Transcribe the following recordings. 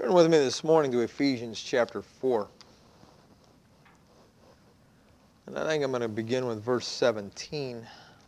Turn with me this morning to Ephesians chapter 4. And I think I'm going to begin with verse 17.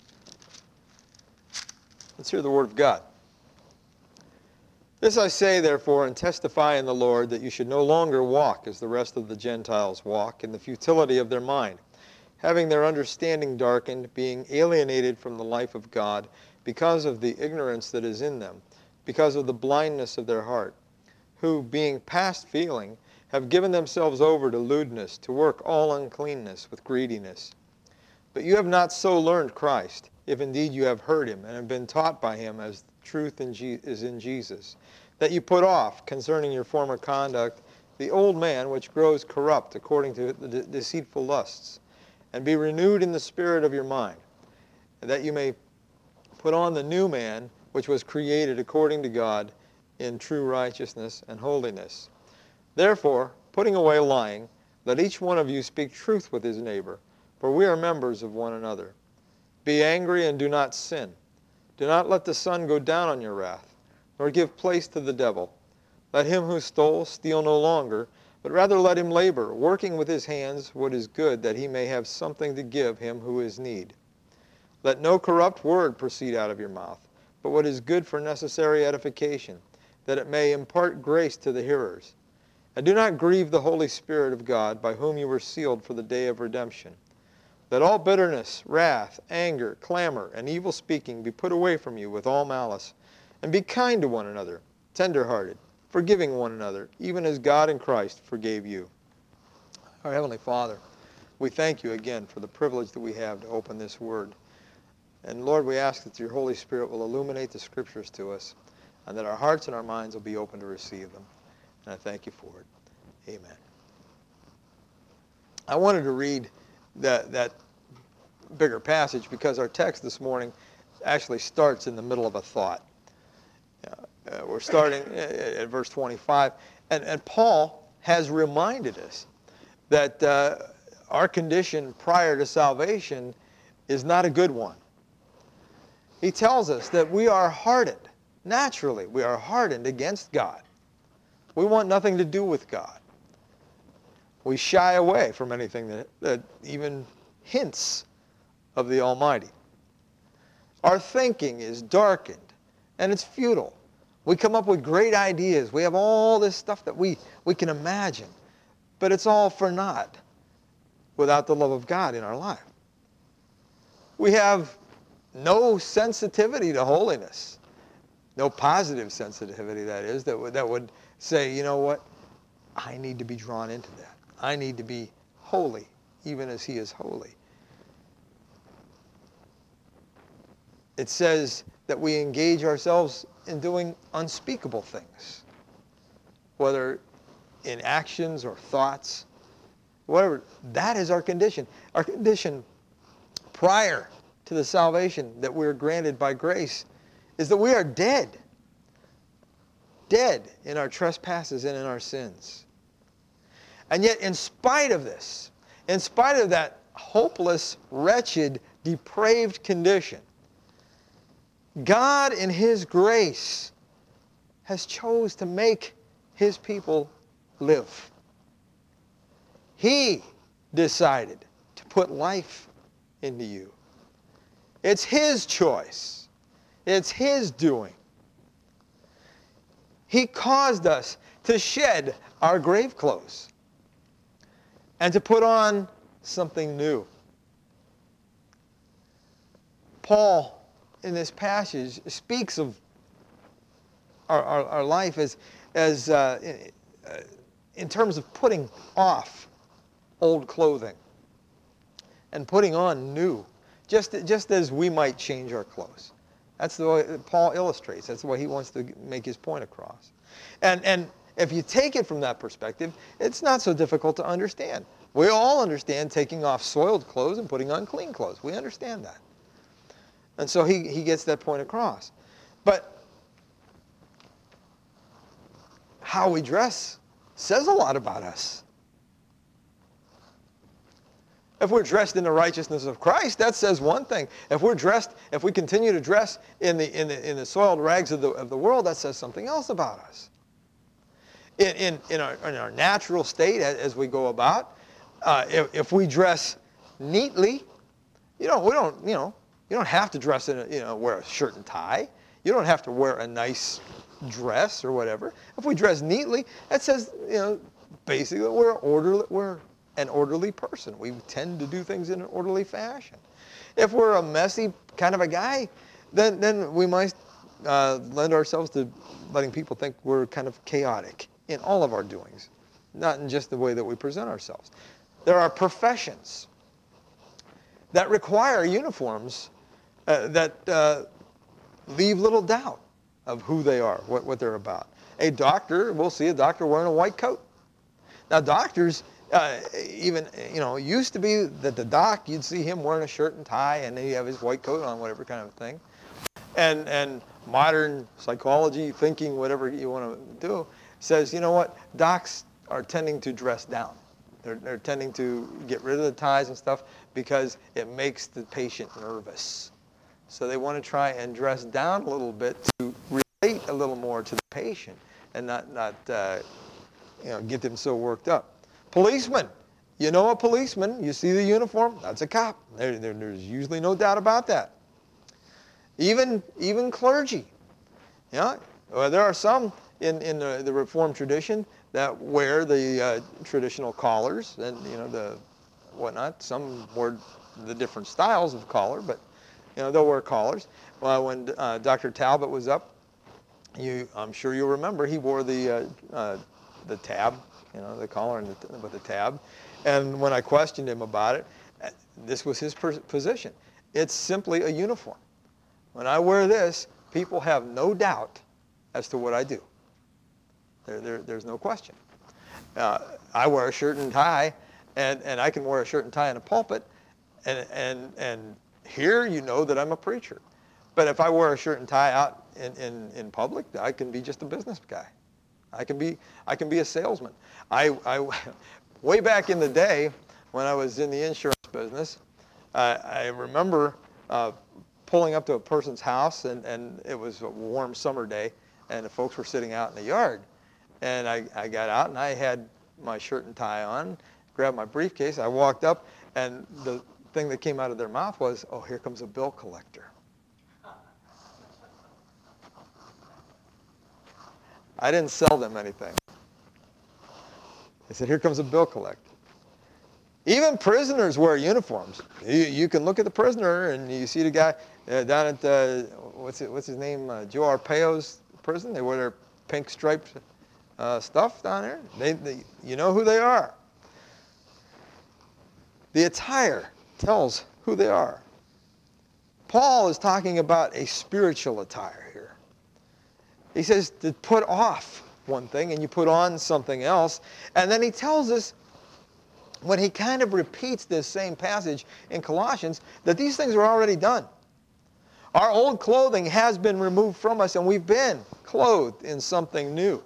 Let's hear the word of God. This I say, therefore, and testify in the Lord, that you should no longer walk as the rest of the Gentiles walk, in the futility of their mind, having their understanding darkened, being alienated from the life of God, because of the ignorance that is in them, because of the blindness of their heart, who, being past feeling, have given themselves over to lewdness, to work all uncleanness with greediness. But you have not so learned Christ, if indeed you have heard him, and have been taught by him, as truth is in Jesus, that you put off, concerning your former conduct, the old man which grows corrupt according to the deceitful lusts, and be renewed in the spirit of your mind, and that you may put on the new man, which was created according to God, in true righteousness and holiness. Therefore, putting away lying, let each one of you speak truth with his neighbor, for we are members of one another. Be angry and do not sin. Do not let the sun go down on your wrath, nor give place to the devil. Let him who stole steal no longer, but rather let him labor, working with his hands what is good, that he may have something to give him who is need. Let no corrupt word proceed out of your mouth, but what is good for necessary edification, that it may impart grace to the hearers. And do not grieve the Holy Spirit of God, by whom you were sealed for the day of redemption. Let all bitterness, wrath, anger, clamor, and evil speaking be put away from you with all malice. And be kind to one another, tender-hearted, forgiving one another, even as God in Christ forgave you. Our Heavenly Father, we thank you again for the privilege that we have to open this word. And Lord, we ask that your Holy Spirit will illuminate the Scriptures to us, and that our hearts and our minds will be open to receive them. And I thank you for it. Amen. I wanted to read that bigger passage because our text this morning actually starts in the middle of a thought. We're starting at verse 25. And Paul has reminded us that our condition prior to salvation is not a good one. He tells us that we are hardened. Naturally, we are hardened against God. We want nothing to do with God. We shy away from anything that even hints of the Almighty. Our thinking is darkened, and it's futile. We come up with great ideas. We have all this stuff that we can imagine, but it's all for naught without the love of God in our life. We have no sensitivity to holiness. No positive sensitivity, that is, that would say, you know what, I need to be drawn into that. I need to be holy, even as he is holy. It says that we engage ourselves in doing unspeakable things, whether in actions or thoughts, whatever. That is our condition. Our condition prior to the salvation that we're granted by grace is that we are dead in our trespasses and in our sins. And yet, in spite of this, in spite of that hopeless, wretched, depraved condition, God in his grace has chose to make his people live. He decided to put life into you. It's his choice. It's his doing. He caused us to shed our grave clothes and to put on something new. Paul, in this passage, speaks of our life as in terms of putting off old clothing and putting on new, just as we might change our clothes. That's the way Paul illustrates. That's the way he wants to make his point across. And if you take it from that perspective, it's not so difficult to understand. We all understand taking off soiled clothes and putting on clean clothes. We understand that. And so he gets that point across. But how we dress says a lot about us. If we're dressed in the righteousness of Christ, that says one thing. If we continue to dress in the soiled rags of the world, that says something else about us. in our natural state as we go about. If we dress neatly, you don't have to dress wear a shirt and tie. You don't have to wear a nice dress or whatever. If we dress neatly, that says, basically we're an orderly person. We tend to do things in an orderly fashion. If we're a messy kind of a guy, then we might lend ourselves to letting people think we're kind of chaotic in all of our doings, not in just the way that we present ourselves. There are professions that require uniforms that leave little doubt of who they are, what they're about. A doctor, we'll see a doctor wearing a white coat. Now doctors, used to be that the doc, you'd see him wearing a shirt and tie and then he'd have his white coat on, whatever kind of thing. And modern psychology, thinking, whatever you want to do, says, you know what, docs are tending to dress down. They're tending to get rid of the ties and stuff because it makes the patient nervous. So they want to try and dress down a little bit to relate a little more to the patient and not get them so worked up. Policemen. You know a policeman, you see the uniform, that's a cop. There's usually no doubt about that. Even clergy. Well, there are some in the Reformed tradition that wear the traditional collars and the whatnot. Some wear the different styles of collar, but they'll wear collars. Well, when Dr. Talbot was up, I'm sure you'll remember he wore the tab, the collar with the tab. And when I questioned him about it, this was his position. It's simply a uniform. When I wear this, people have no doubt as to what I do. There's no question. I wear a shirt and tie, and I can wear a shirt and tie in a pulpit, and here you know that I'm a preacher. But if I wear a shirt and tie out in public, I can be just a business guy. I can be a salesman. I way back in the day when I was in the insurance business, I remember pulling up to a person's house, and it was a warm summer day, and the folks were sitting out in the yard. And I got out, and I had my shirt and tie on, grabbed my briefcase. I walked up, and the thing that came out of their mouth was, "Oh, here comes a bill collector." I didn't sell them anything. I said, "Here comes a bill collector." Even prisoners wear uniforms. You can look at the prisoner, and you see the guy down at, what's his name, Joe Arpaio's prison. They wear their pink striped stuff down there. You know who they are. The attire tells who they are. Paul is talking about a spiritual attire here. He says to put off one thing and you put on something else. And then he tells us, when he kind of repeats this same passage in Colossians, that these things are already done. Our old clothing has been removed from us, and we've been clothed in something new.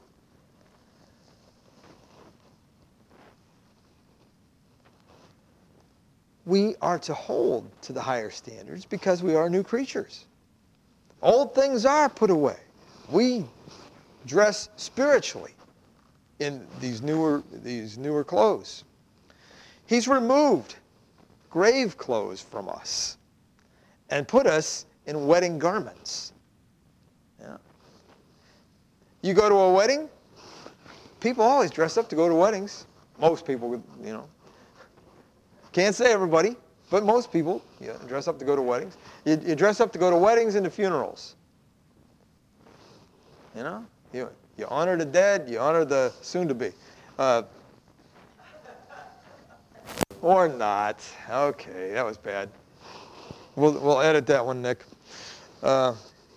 We are to hold to the higher standards because we are new creatures. Old things are put away. We dress spiritually in these newer clothes. He's removed grave clothes from us and put us in wedding garments. Yeah. You go to a wedding, people always dress up to go to weddings. Most people, Can't say everybody, but most people dress up to go to weddings. You dress up to go to weddings and to funerals. You honor the dead, you honor the soon-to-be. Or not. Okay, that was bad. We'll edit that one, Nick. But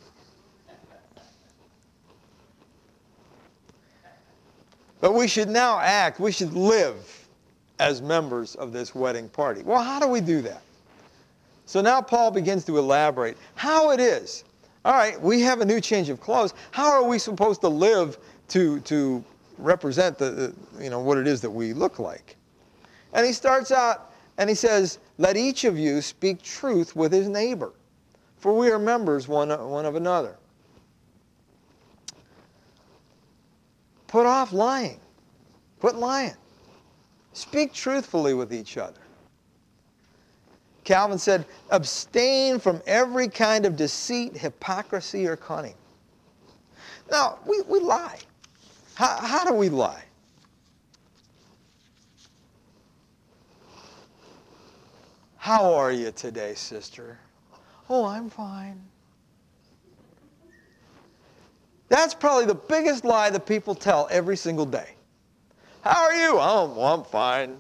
we should now act, we should live as members of this wedding party. Well, how do we do that? So now Paul begins to elaborate how it is. All right, we have a new change of clothes. How are we supposed to live to represent what it is that we look like? And he starts out and he says, "Let each of you speak truth with his neighbor, for we are members one of another." Put off lying. Quit lying. Speak truthfully with each other. Calvin said, abstain from every kind of deceit, hypocrisy, or cunning. Now, we lie. How do we lie? How are you today, sister? Oh, I'm fine. That's probably the biggest lie that people tell every single day. How are you? Oh, well, I'm fine.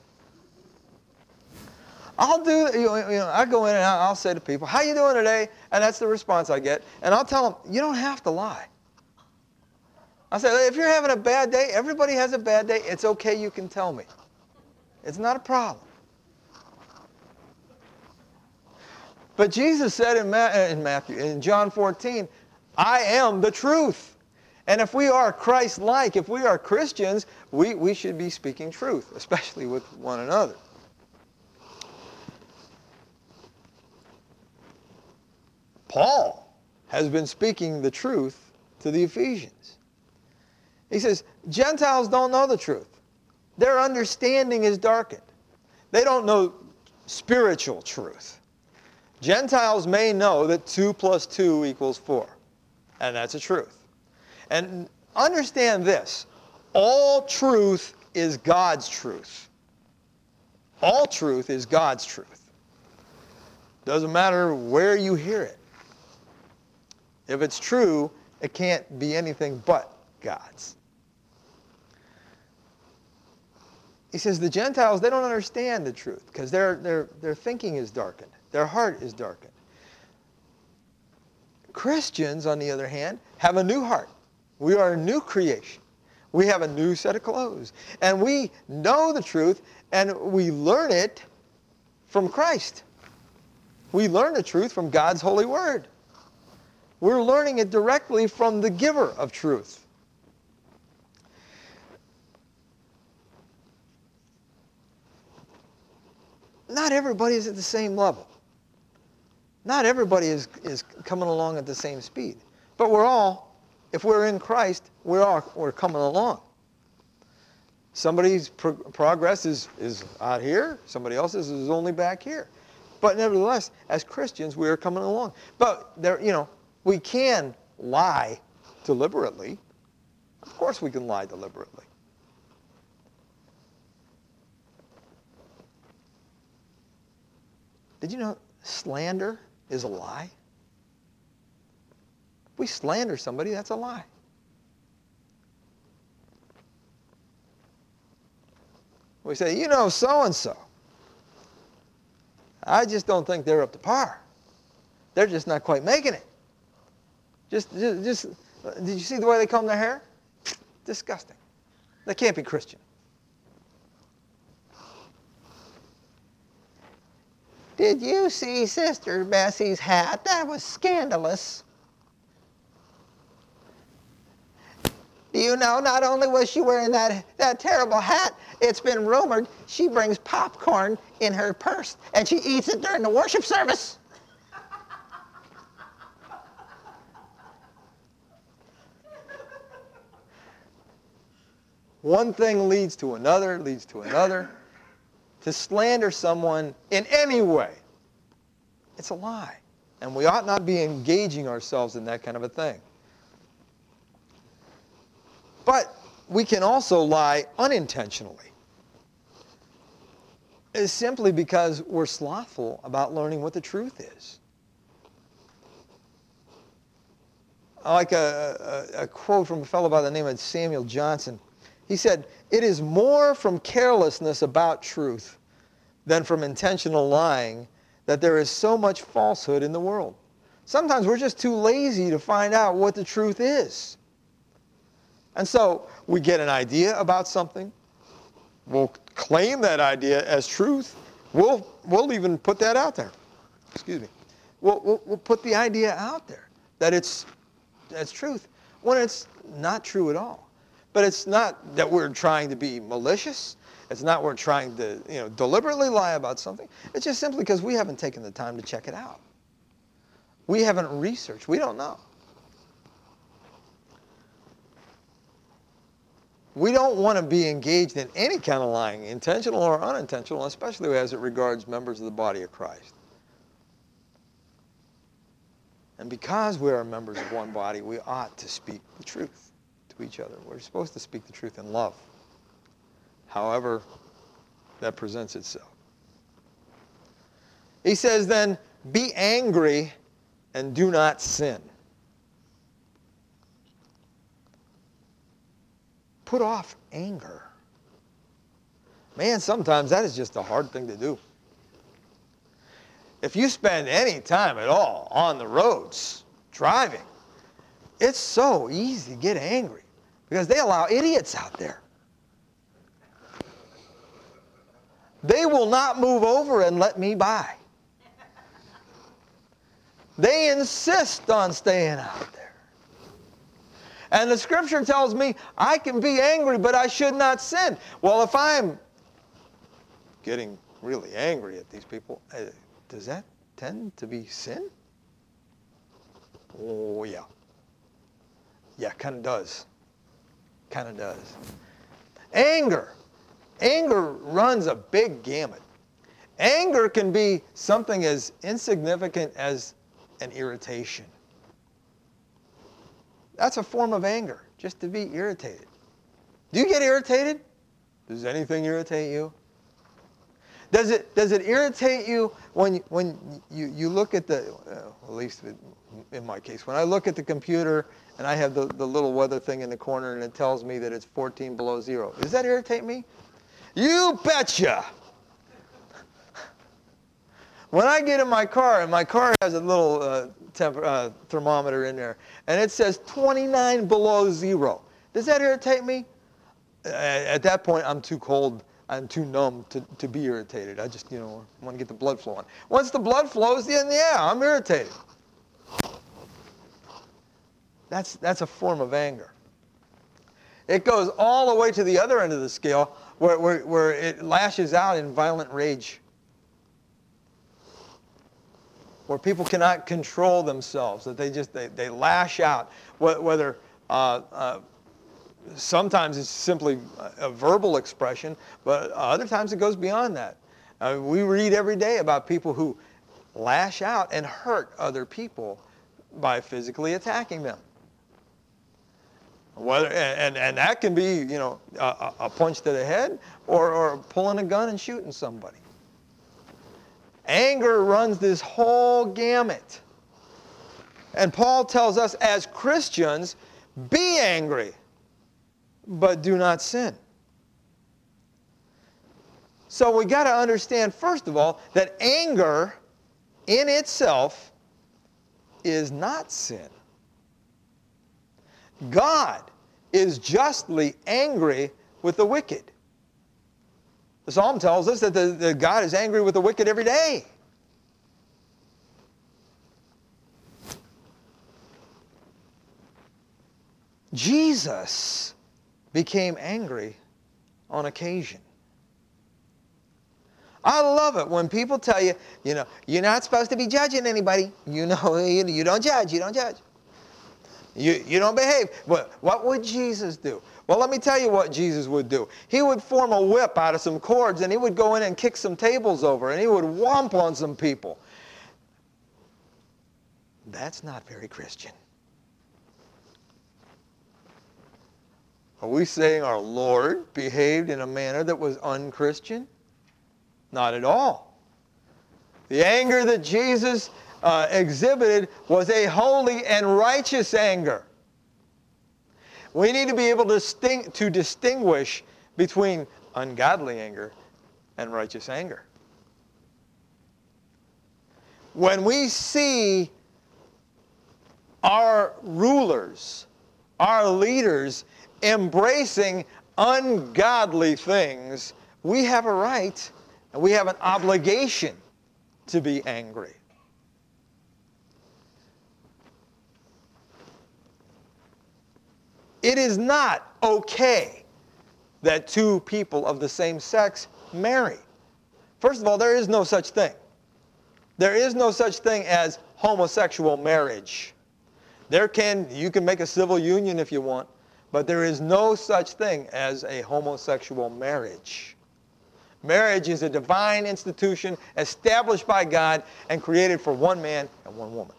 I go in and I'll say to people, how you doing today? And that's the response I get. And I'll tell them, you don't have to lie. I say, if you're having a bad day, everybody has a bad day. It's okay, you can tell me. It's not a problem. But Jesus said in John 14, I am the truth. And if we are Christ-like, if we are Christians, we should be speaking truth, especially with one another. Paul has been speaking the truth to the Ephesians. He says, Gentiles don't know the truth. Their understanding is darkened. They don't know spiritual truth. Gentiles may know that 2 plus 2 equals 4. And that's a truth. And understand this. All truth is God's truth. All truth is God's truth. Doesn't matter where you hear it. If it's true, it can't be anything but God's. He says the Gentiles, they don't understand the truth because their thinking is darkened. Their heart is darkened. Christians, on the other hand, have a new heart. We are a new creation. We have a new set of clothes. And we know the truth, and we learn it from Christ. We learn the truth from God's holy word. We're learning it directly from the giver of truth. Not everybody is at the same level. Not everybody is coming along at the same speed. But we're all, if we're in Christ, we're coming along. Somebody's progress is out here. Somebody else's is only back here. But nevertheless, as Christians, we are coming along. But we can lie deliberately. Of course we can lie deliberately. Did you know slander is a lie? If we slander somebody, that's a lie. We say, so-and-so. I just don't think they're up to par. They're just not quite making it. Just, did you see the way they comb their hair? Disgusting. They can't be Christian. Did you see Sister Bessie's hat? That was scandalous. Do you know, not only was she wearing that terrible hat, it's been rumored she brings popcorn in her purse and she eats it during the worship service. One thing leads to another, leads to another. To slander someone in any way, it's a lie. And we ought not be engaging ourselves in that kind of a thing. But we can also lie unintentionally. It's simply because we're slothful about learning what the truth is. I like a quote from a fellow by the name of Samuel Johnson. He said, "It is more from carelessness about truth than from intentional lying that there is so much falsehood in the world." Sometimes we're just too lazy to find out what the truth is. And so we get an idea about something. We'll claim that idea as truth. We'll even put that out there. Excuse me. We'll put the idea out there that it's truth when it's not true at all. But it's not that we're trying to be malicious. It's not we're trying to deliberately lie about something. It's just simply because we haven't taken the time to check it out. We haven't researched. We don't know. We don't want to be engaged in any kind of lying, intentional or unintentional, especially as it regards members of the body of Christ. And because we are members of one body, we ought to speak the truth to each other. We're supposed to speak the truth in love, however that presents itself. He says then, be angry and do not sin. Put off anger. Man, sometimes that is just a hard thing to do. If you spend any time at all on the roads, driving, it's so easy to get angry because they allow idiots out there. They will not move over and let me by. They insist on staying out there. And the scripture tells me I can be angry, but I should not sin. Well, if I'm getting really angry at these people, does that tend to be sin? Oh, yeah. Yeah, kind of does. Kind of does. Anger. Anger runs a big gamut. Anger can be something as insignificant as an irritation. That's a form of anger, just to be irritated. Do you get irritated? Does anything irritate you? Does it irritate you when you look at the, at least in my case, when I look at the computer and I have the little weather thing in the corner and it tells me that it's 14 below zero. Does that irritate me? You betcha! When I get in my car, and my car has a little thermometer in there, and it says 29 below zero. Does that irritate me? At that point, I'm too cold. I'm too numb to be irritated. I just, want to get the blood flowing. Once the blood flows, then yeah, I'm irritated. That's a form of anger. It goes all the way to the other end of the scale where it lashes out in violent rage. Where people cannot control themselves, that they lash out. Whether sometimes it's simply a verbal expression, but other times it goes beyond that. We read every day about people who lash out and hurt other people by physically attacking them. And that can be, a punch to the head or pulling a gun and shooting somebody. Anger runs this whole gamut. And Paul tells us as Christians, be angry, but do not sin. So we got to understand, first of all, that anger in itself is not sin. God is justly angry with the wicked. The Psalm tells us that God is angry with the wicked every day. Jesus became angry on occasion. I love it when people tell you, you're not supposed to be judging anybody. You don't judge, you don't judge. You don't behave. But what would Jesus do? Well, let me tell you what Jesus would do. He would form a whip out of some cords, and he would go in and kick some tables over, and he would whomp on some people. That's not very Christian. Are we saying our Lord behaved in a manner that was unchristian? Not at all. The anger that Jesus exhibited was a holy and righteous anger. We need to be able to distinguish between ungodly anger and righteous anger. When we see our rulers, our leaders, embracing ungodly things, we have a right and we have an obligation to be angry. It is not okay that two people of the same sex marry. First of all, there is no such thing. There is no such thing as homosexual marriage. You can make a civil union if you want, But there is no such thing as a homosexual marriage. Marriage is a divine institution established by God and created for one man and one woman.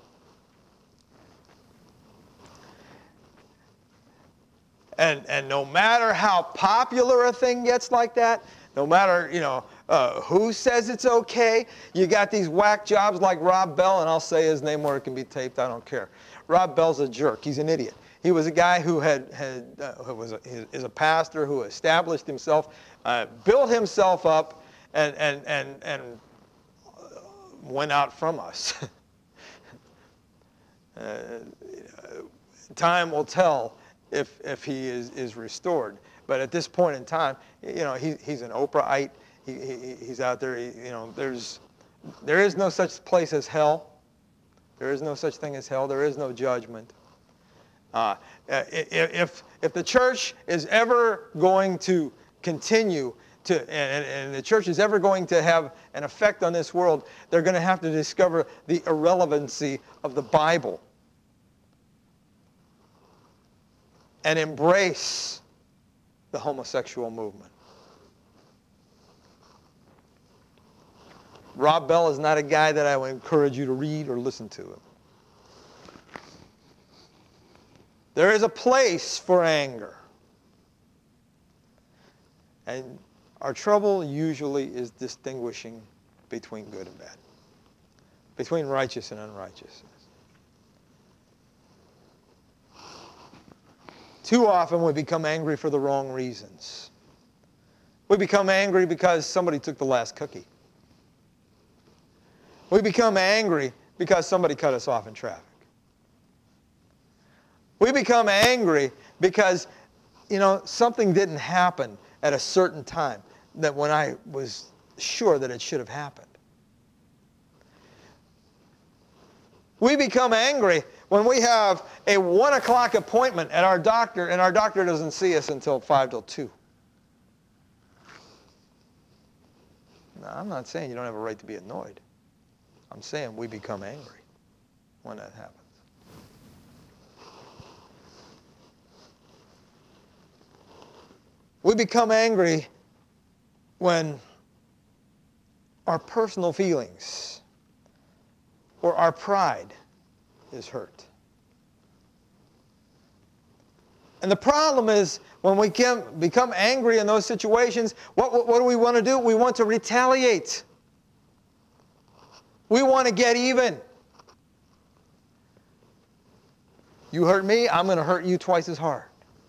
And no matter how popular a thing gets like that, no matter, who says it's okay, you got these whack jobs like Rob Bell, and I'll say his name where it can be taped, I don't care. Rob Bell's a jerk. He's an idiot. He was a guy who is a pastor who established himself, built himself up, and went out from us. Time will tell if he is restored. But at this point in time, he's an Oprahite. He's out there. There is no such place as hell. There is no such thing as hell. There is no judgment. If the church is ever going to continue and the church is ever going to have an effect on this world, they're going to have to discover the irrelevancy of the Bible and embrace the homosexual movement. Rob Bell is not a guy that I would encourage you to read or listen to him. There is a place for anger. And our trouble usually is distinguishing between good and bad, between righteous and unrighteousness. Too often we become angry for the wrong reasons. We become angry because somebody took the last cookie. We become angry because somebody cut us off in traffic. We become angry because, something didn't happen at a certain time that when I was sure that it should have happened. We become angry when we have a 1 o'clock appointment at our doctor and our doctor doesn't see us until 5 till 2. Now, I'm not saying you don't have a right to be annoyed. I'm saying we become angry when that happens. We become angry when our personal feelings or our pride is hurt. And the problem is when we can become angry in those situations, what do we want to do? We want to retaliate. We want to get even. You hurt me, I'm going to hurt you twice as hard.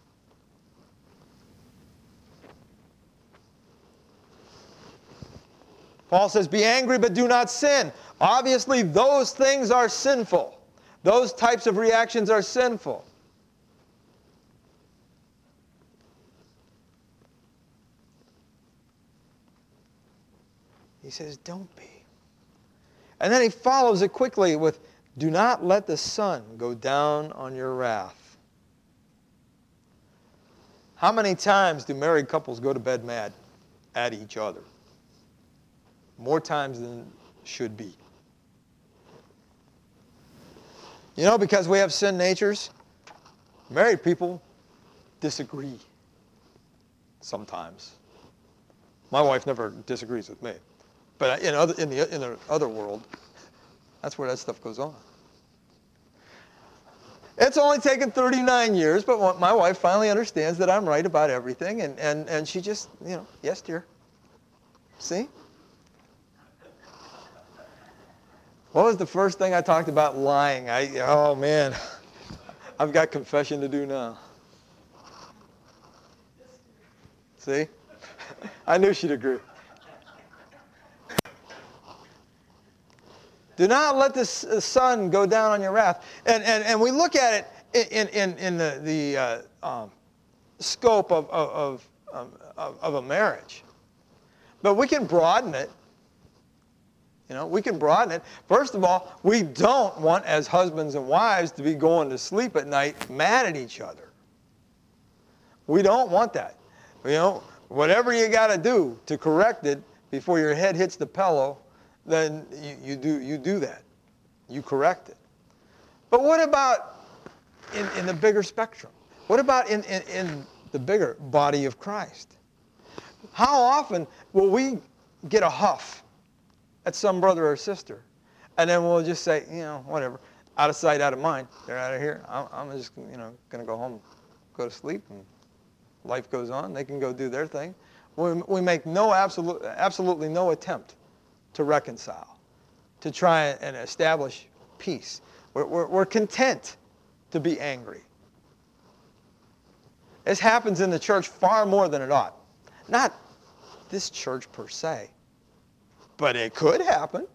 Paul says, be angry but do not sin. Obviously, those things are sinful. Those types of reactions are sinful. He says, don't be. And then he follows it quickly with, do not let the sun go down on your wrath. How many times do married couples go to bed mad at each other? More times than should be. Because we have sin natures, married people disagree sometimes. My wife never disagrees with me. But in the other world, that's where that stuff goes on. It's only taken 39 years, but my wife finally understands that I'm right about everything, and she just, yes, dear. See? What was the first thing I talked about? Lying. Oh, man. I've got confession to do now. See? I knew she'd agree. Do not let the sun go down on your wrath. And we look at it in the scope of a marriage. But we can broaden it. We can broaden it. First of all, we don't want, as husbands and wives, to be going to sleep at night mad at each other. We don't want that. Whatever you got to do to correct it before your head hits the pillow, then you do that. You correct it. But what about in the bigger spectrum? What about in the bigger body of Christ? How often will we get a huff at some brother or sister, and then we'll just say, whatever, out of sight, out of mind. They're out of here. I'm just, going to go home, go to sleep, and life goes on. They can go do their thing. We make absolutely no attempt to reconcile, to try and establish peace. We're content to be angry. This happens in the church far more than it ought. Not this church per se, but it could happen.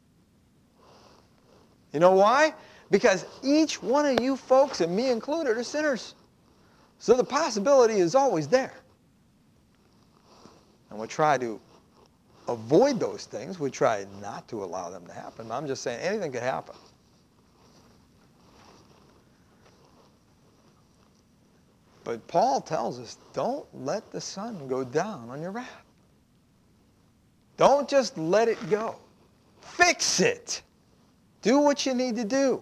You know why? Because each one of you folks, and me included, are sinners. So the possibility is always there. And we try to avoid those things. We try not to allow them to happen. I'm just saying anything could happen. But Paul tells us, don't let the sun go down on your wrath. Don't just let it go. Fix it. Do what you need to do.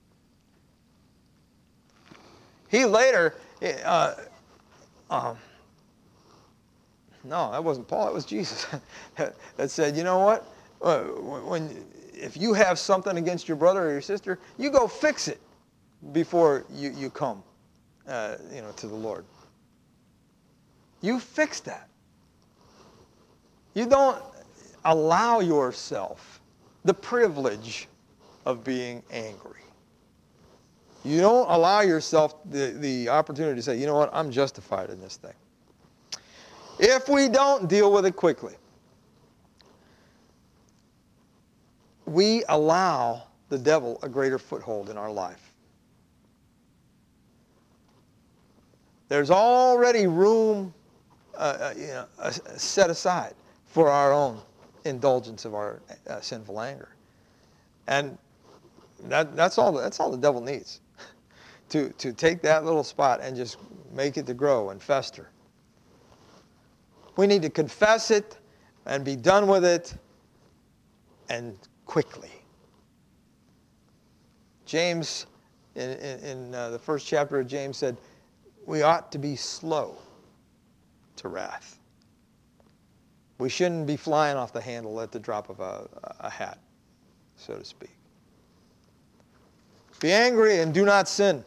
He later, no, that wasn't Paul, it was Jesus, that said, you know what? If you have something against your brother or your sister, you go fix it before you come, to the Lord. You fix that. You don't allow yourself the privilege of being angry. You don't allow yourself the opportunity to say, you know what, I'm justified in this thing. If we don't deal with it quickly, we allow the devil a greater foothold in our life. There's already room set aside for our own indulgence of our sinful anger. And that's all the devil needs, to take that little spot and just make it to grow and fester. We need to confess it and be done with it, and quickly. James, in the first chapter of James, said we ought to be slow to wrath. We shouldn't be flying off the handle at the drop of a hat, so to speak. Be angry and do not sin.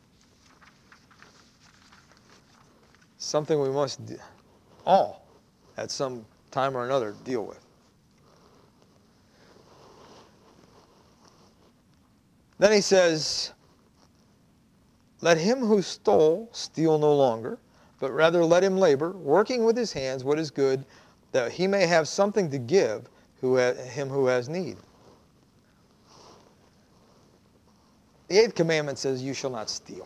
Something we must all, at some time or another, deal with. Then he says, let him who stole steal no longer, but rather let him labor, working with his hands what is good, that he may have something to give him who has need. The 8th commandment says, you shall not steal.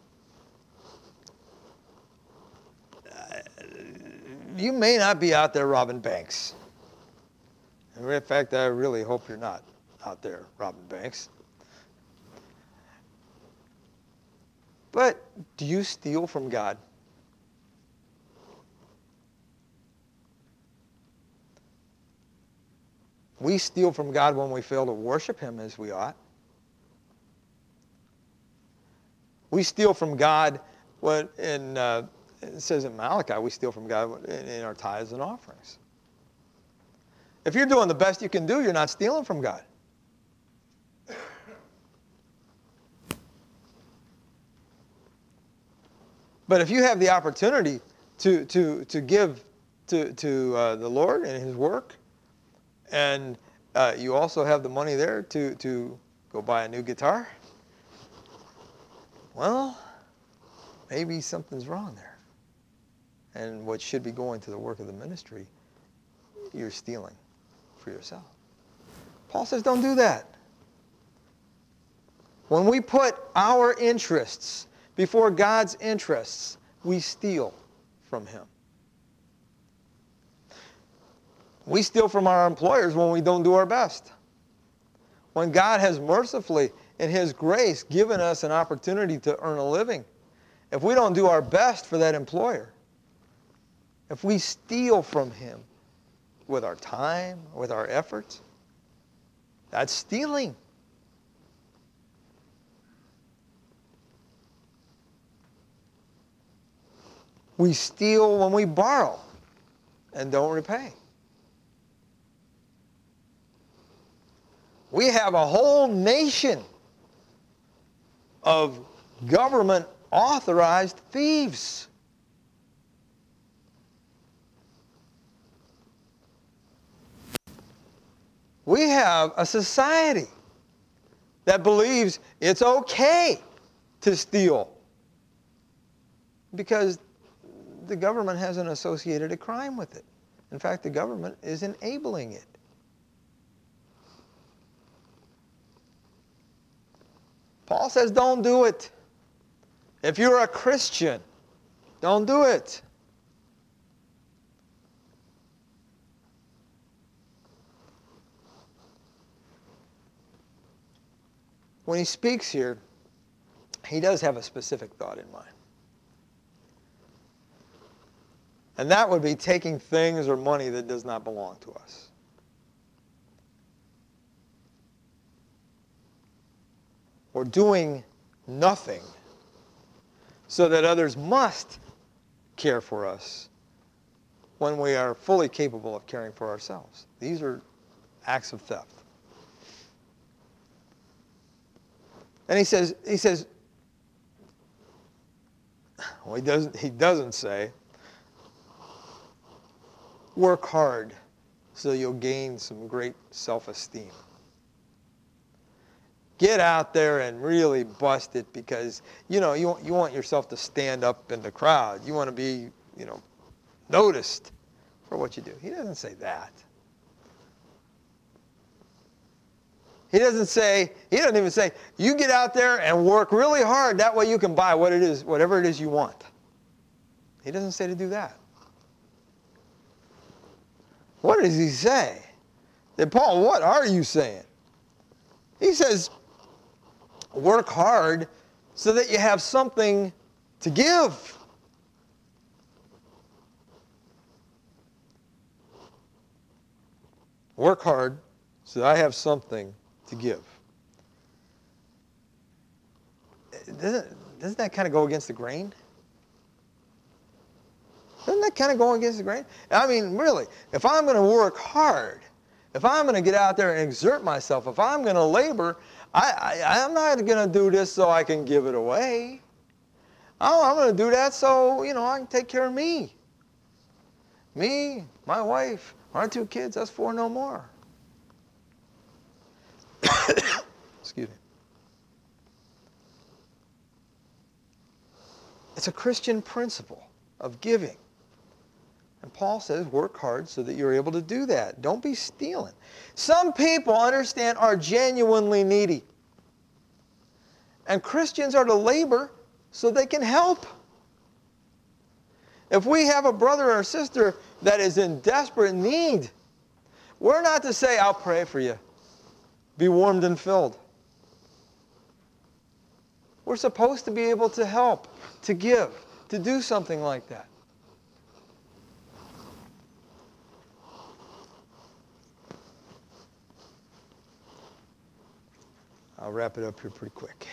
You may not be out there robbing banks. In fact, I really hope you're not out there robbing banks. But do you steal from God? We steal from God when we fail to worship Him as we ought. We steal from God what it says in Malachi, we steal from God in our tithes and offerings. If you're doing the best you can do, you're not stealing from God. But if you have the opportunity to give to the Lord and His work, and you also have the money there to go buy a new guitar, well, maybe something's wrong there. And what should be going to the work of the ministry, you're stealing for yourself. Paul says, don't do that. When we put our interests before God's interests, we steal from Him. We steal from our employers when we don't do our best. When God has mercifully, in His grace, given us an opportunity to earn a living, if we don't do our best for that employer, if we steal from Him with our time, with our efforts, that's stealing. We steal when we borrow and don't repay. We have a whole nation of government-authorized thieves. We have a society that believes it's okay to steal because the government hasn't associated a crime with it. In fact, the government is enabling it. Paul says, don't do it. If you're a Christian, don't do it. When he speaks here, he does have a specific thought in mind. And that would be taking things or money that does not belong to us. Or doing nothing so that others must care for us when we are fully capable of caring for ourselves. These are acts of theft. And he says, well, he doesn't say, work hard so you'll gain some great self-esteem. Get out there and really bust it because, you want yourself to stand up in the crowd. You want to be, noticed for what you do. He doesn't say that. He doesn't even say, you get out there and work really hard. That way you can buy whatever it is you want. He doesn't say to do that. What does he say? Then Paul, what are you saying? He says, work hard so that you have something to give. Work hard so that I have something to give. Doesn't that kind of go against the grain? Doesn't that kind of go against the grain? I mean, really, if I'm going to work hard, if I'm going to get out there and exert myself, if I'm going to labor, I'm not going to do this so I can give it away. I'm going to do that so, I can take care of me. Me, my wife, our 2 kids, us 4 no more. Excuse me. It's a Christian principle of giving. And Paul says, work hard so that you're able to do that. Don't be stealing. Some people, understand, are genuinely needy. And Christians are to labor so they can help. If we have a brother or sister that is in desperate need, we're not to say, I'll pray for you. Be warmed and filled. We're supposed to be able to help, to give, to do something like that. I'll wrap it up here pretty quick.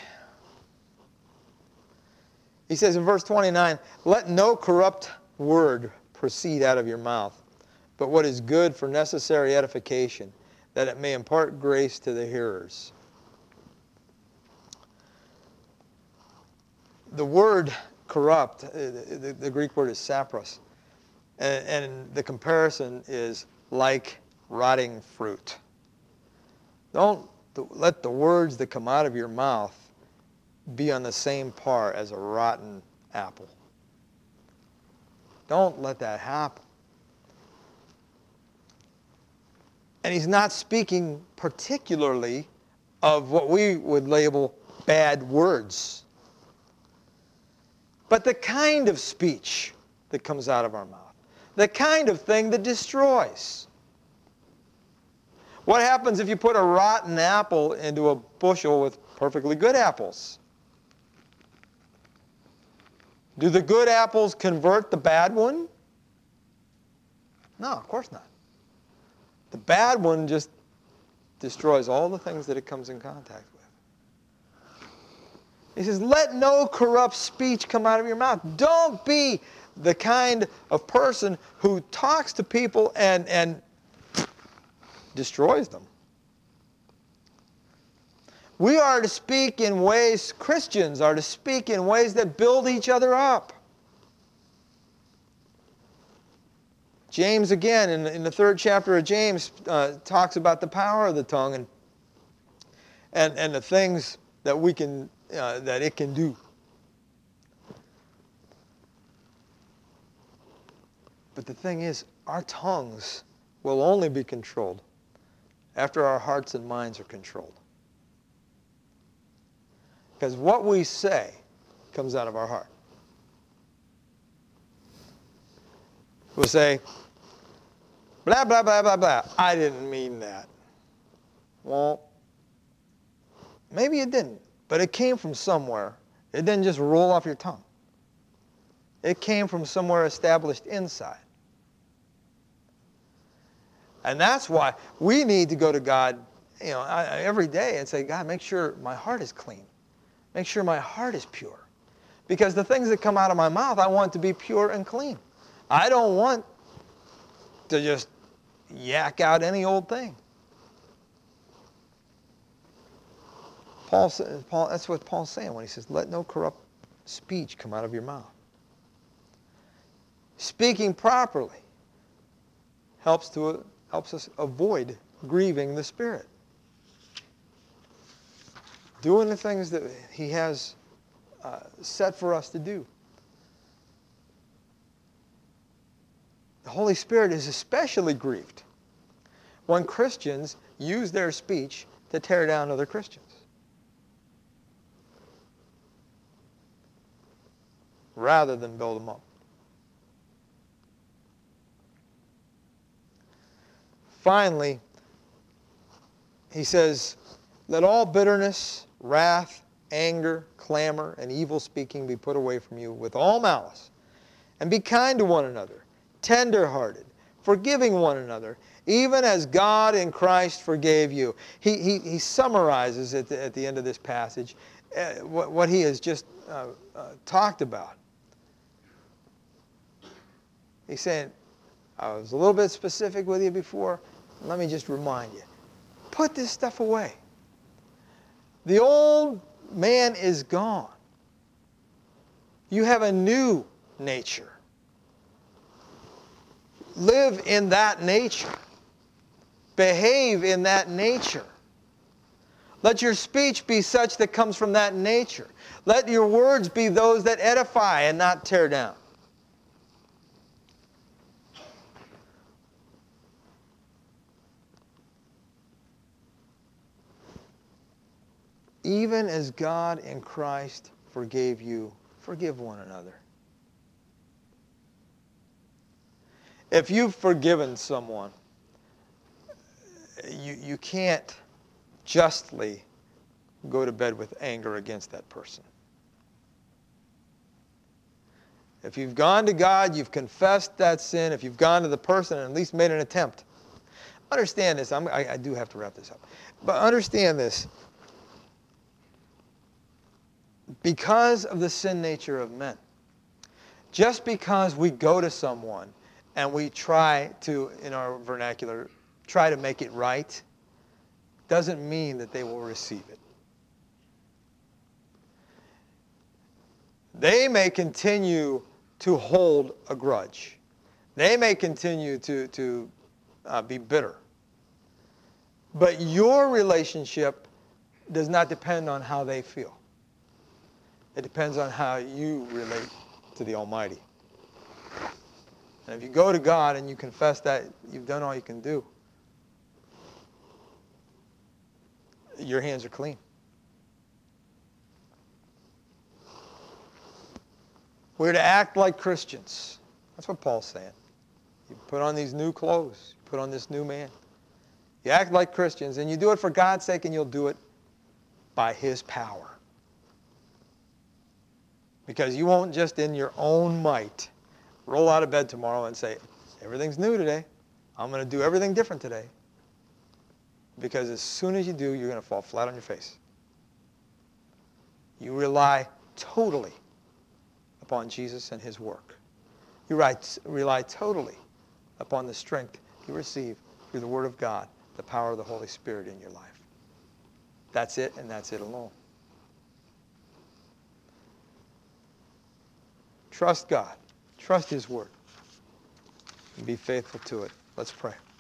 He says in verse 29, let no corrupt word proceed out of your mouth, but what is good for necessary edification, that it may impart grace to the hearers. The word corrupt, the Greek word is sapros, and the comparison is like rotting fruit. Don't let the words that come out of your mouth be on the same par as a rotten apple. Don't let that happen. And he's not speaking particularly of what we would label bad words, but the kind of speech that comes out of our mouth, the kind of thing that destroys. What happens if you put a rotten apple into a bushel with perfectly good apples? Do the good apples convert the bad one? No, of course not. The bad one just destroys all the things that it comes in contact with. He says, let no corrupt speech come out of your mouth. Don't be the kind of person who talks to people and destroys them. We are to speak in ways, Christians are to speak in ways that build each other up. James, again, in the 3rd chapter of James, talks about the power of the tongue and the things that we can that it can do. But the thing is, our tongues will only be controlled after our hearts and minds are controlled. Because what we say comes out of our heart. We'll say, blah, blah, blah, blah, blah. I didn't mean that. Well, maybe it didn't, but it came from somewhere. It didn't just roll off your tongue. It came from somewhere established inside. And that's why we need to go to God, every day and say, God, make sure my heart is clean. Make sure my heart is pure. Because the things that come out of my mouth, I want to be pure and clean. I don't want to just yak out any old thing. That's what Paul's saying when he says, let no corrupt speech come out of your mouth. Speaking properly helps us avoid grieving the Spirit. Doing the things that He has set for us to do. The Holy Spirit is especially grieved when Christians use their speech to tear down other Christians, rather than build them up. Finally, he says, let all bitterness, wrath, anger, clamor, and evil speaking be put away from you with all malice. And be kind to one another, tender-hearted, forgiving one another, even as God in Christ forgave you. He summarizes at the end of this passage what he has just talked about. He's saying, I was a little bit specific with you before. Let me just remind you. Put this stuff away. The old man is gone. You have a new nature. Live in that nature. Behave in that nature. Let your speech be such that comes from that nature. Let your words be those that edify and not tear down. Even as God in Christ forgave you, forgive one another. If you've forgiven someone, you can't justly go to bed with anger against that person. If you've gone to God, you've confessed that sin. If you've gone to the person and at least made an attempt. Understand this. I do have to wrap this up. But understand this. Because of the sin nature of men, just because we go to someone and we try to, in our vernacular, try to make it right, doesn't mean that they will receive it. They may continue to hold a grudge. They may continue to be bitter. But your relationship does not depend on how they feel. It depends on how you relate to the Almighty. And if you go to God and you confess that you've done all you can do, your hands are clean. We're to act like Christians. That's what Paul's saying. You put on these new clothes. You put on this new man. You act like Christians, and you do it for God's sake, and you'll do it by His power. Because you won't just in your own might roll out of bed tomorrow and say, everything's new today. I'm going to do everything different today. Because as soon as you do, you're going to fall flat on your face. You rely totally upon Jesus and his work. You rely totally upon the strength you receive through the Word of God, the power of the Holy Spirit in your life. That's it, and that's it alone. Trust God. Trust his Word. And be faithful to it. Let's pray.